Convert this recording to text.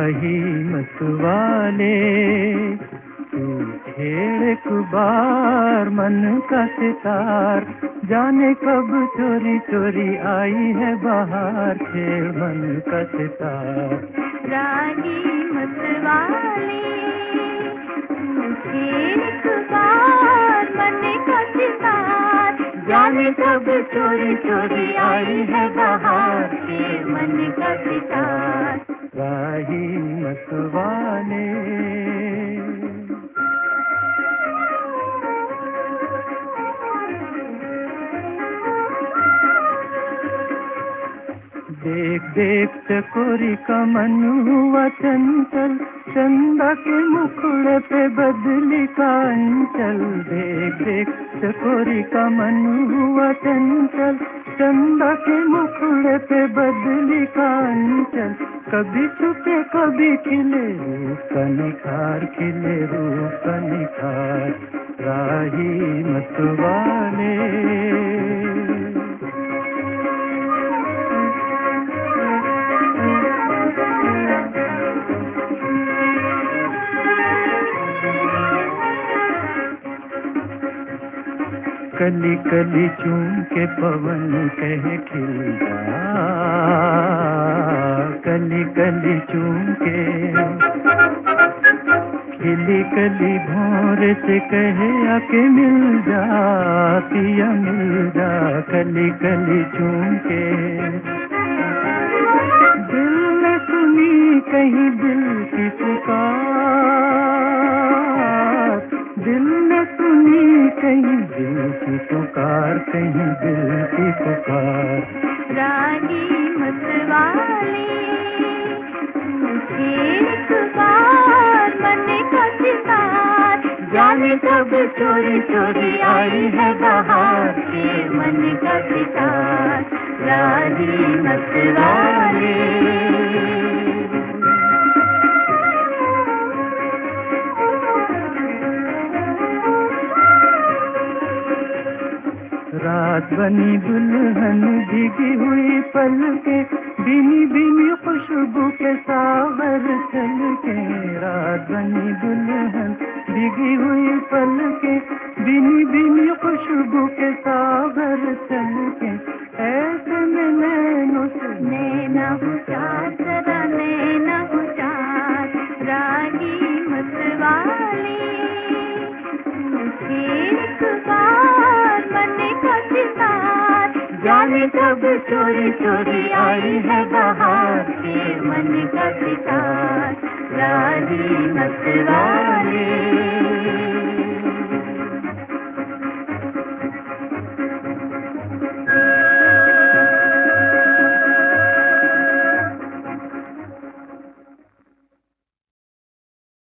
राही मतवाले तू छेड़ एक बार मन का सितार, जाने कब चोरी चोरी आई है बाहर, छेड़ मन का सितार। राही मतवाले तू छेड़ एक बार मन का सितार, जाने कब चोरी चोरी आई है बाहर, छेड़ मन का सितार। राही मतवाले देख देख चकोरी का मन हुआ चंचल, चंदा के मुखड़े पे बदली का अंचल। देख देख चकोरी का मन हुआ चंचल, चंदा के मुखड़े पे बदली का अंचल। कभी छुपे कभी खिले रूप का निखार, खिले रूप का निखार। राही मतवाले कली कली चूम के पवन कहे खिल जा, कली कली चूम के खिली कली भोर से कहे आके मिल जा, पिया मिल जा। कली कली चूम के दिल ने सुनी कहीं दिल की पुकार, दिल ने सुनी कहीं दिल की पुकार, कहीं दिल की पुकार। राही मतवाले तुझे एक बार मन का सितार, जाने कब चोरी चोरी आई है बाहर, छेड़ मन का सितार। राही मतवाले रात बनी दुल्हन भीगी हुई पलके, भीनी भीनी खुशबू के सावर छलके। रात बनी दुल्हन भीगी हुई पलके, भीनी भीनी खुशबू के सावर छलके। ऐसे में नैनों से नैना हुचार, जरा नैना हुचार। राही मतवाले तुझे एक बार मन का सितार, जाने कब चोरी चोरी आई है बाहर, छेड़ मन का सितार। राही मतवाले